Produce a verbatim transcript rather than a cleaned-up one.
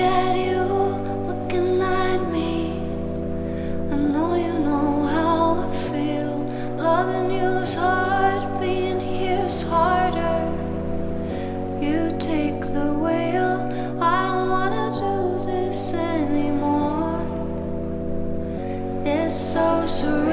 at you, looking at me. I know you know how I feel. Loving you's hard, being here's harder. You take the wheel. I don't wanna do this anymore. It's so surreal.